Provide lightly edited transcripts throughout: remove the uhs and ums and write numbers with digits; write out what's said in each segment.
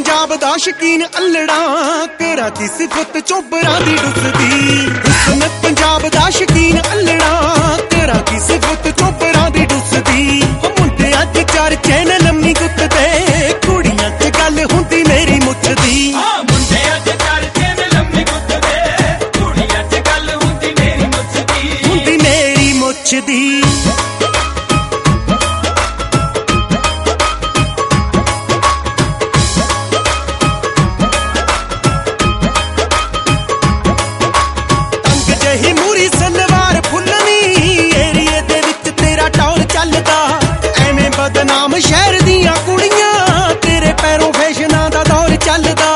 पंजाब दा शकीन अल्लड़ा करा दी सिफत चोबरां दी डुसदी। हुस्न पंजाब दा शकीन अल्लड़ा करा दी सिफत चोबरां दी डुसदी। मुंडियां च चार चैन लम्मी गुत्त दे कुड़ियां च गल हुंदी मेरी मुछ दी। मुंडियां च चार चैन लम्मी गुत्त दे कुड़ियां च गल हुंदी मेरी मुछ दी। हुंदी मेरी मुछ दी। सलवार फुल्लनी एरिए दे विच तेरा टौर चलदा। एवें बदनाम शहर दियां कुड़ियां तेरे पैरों फैशनां दा दौर चलदा।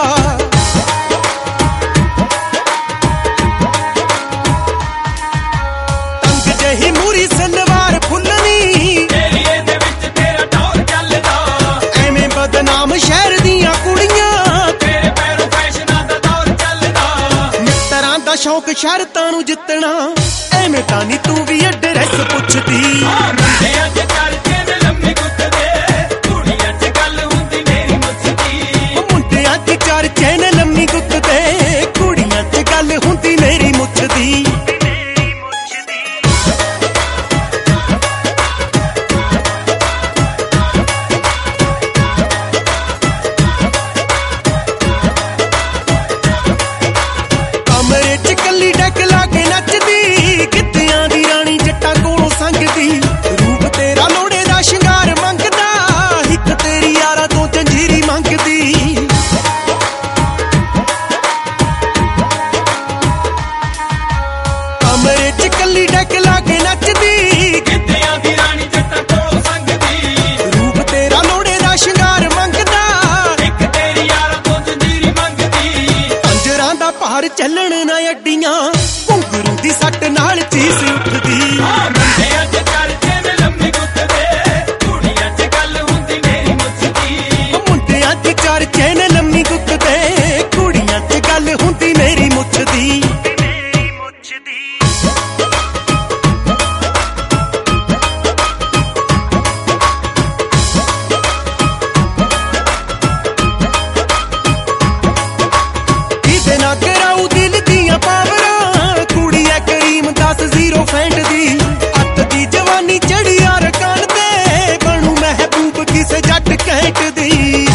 तंग जही मूरी सलवार फुल्लनी एरिए दे विच तेरा टौर चलदा। एवें बदनाम शहर दियां कुड़ियां तेरे पैरों फैशनां दा दौर चलदा। मित्तरां दा शौक शरतां नूं जित्तना एवें तां नी तू भी एड्रेस पुछदी। मुंडियां च चार चैन लम्मी गुत्त दे कुड़ियां च गल हुंदी मेरी मुछ दी। मुंडियां च चार चैन लम्मी गुत्त दे कुड़ियां च गल हुंदी मेरी मुछ दी। कमरे च कल्ली डैक लाके नचदी गिद्धियां दी रानी जट्टां कोलों संगदी। रूप तेरा लोड़े दा शिंगार मंगदा हिक तेरी यारा तो जंजीरी मंगदी। कमरे च कल्ली डैक लाके नचदी गिद्धियां दी रानी जट्टां कोलों संगदी। रूप तेरा लोड़े दा शिंगार मंगदा हिक तेरी यारा तो जंजीरी मंगदी। पंजरां दा भार झल्लण ना अड्डियां घुंघरू दी सट नाल चीस उठदी। मुंडियां च चार चैन लम्मी गुत्त दे कुड़ियां च गल हुंदी मेरी मुछ दी। मुंडियां च चार चैन लम्मी गुत्त दे कुड़ियां च गल हुंदी मेरी मुछ दी। किसे ना कराऊ दिल दियां पावरां कुड़ी ऐ करीम 10-0 फैंट दी। अत दी जवानी चढ़ी अरकान ते बनू महबूब किसे जट कैंट दी।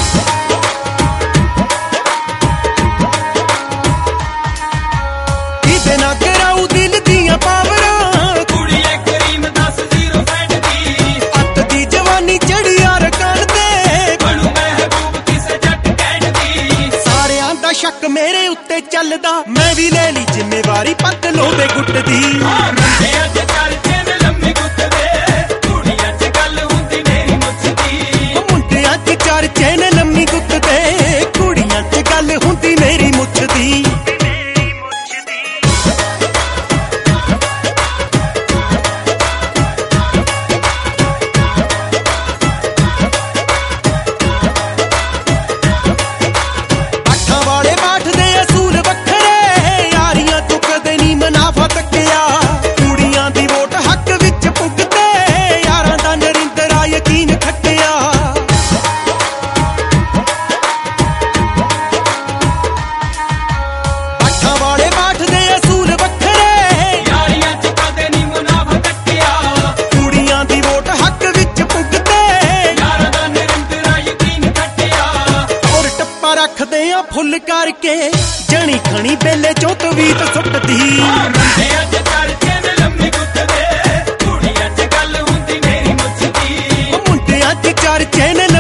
किसे ना कराऊ दिल दियां पावरां कुड़ी ऐ करीम 10-0 फैंट दी। अत दी जवानी चढ़ी अरकान ते बनू महबूब किसे जट कैंट दी। सारियां दा शक मेरे उत्ते चलदा मैं भी ले ली जिम्मेवारी पतलों दे गुट दी। मुंडियां च चार चैन लम्मी गुत्त दे कुड़ियां च गल हुंदी मेरी मुछ दी। मुंडियां च चार चैन लम्मी गुत्त दे कुड़ियां च गल हुंदी मेरी मुछ दी। अठां वाले बाठ दे असूल वखरे यारियां तू कदे नी मुनाफा तक्किया। कुड़ियां दी वोट हक विच पुगते यारां दा नरिंदरा यकीन खट्टिया। अठां वाले बाठ दे असूल वखरे यारियां च कदे नी मुनाफा तक्किया। कुड़ियां दी वोट हक विच पुगते यारां दा निरंतरा यकीन खट्टिया। और टप्पा रखदे आ फुੱਲ करके जणी खणी बेले चों तवीत सुੱਟਦੀ। मुंडियां च चार चैन लम्मी गुत्त दे कुड़ियां च गल हुंदी मेरी मुछ दी। मुंडियां च चार चैन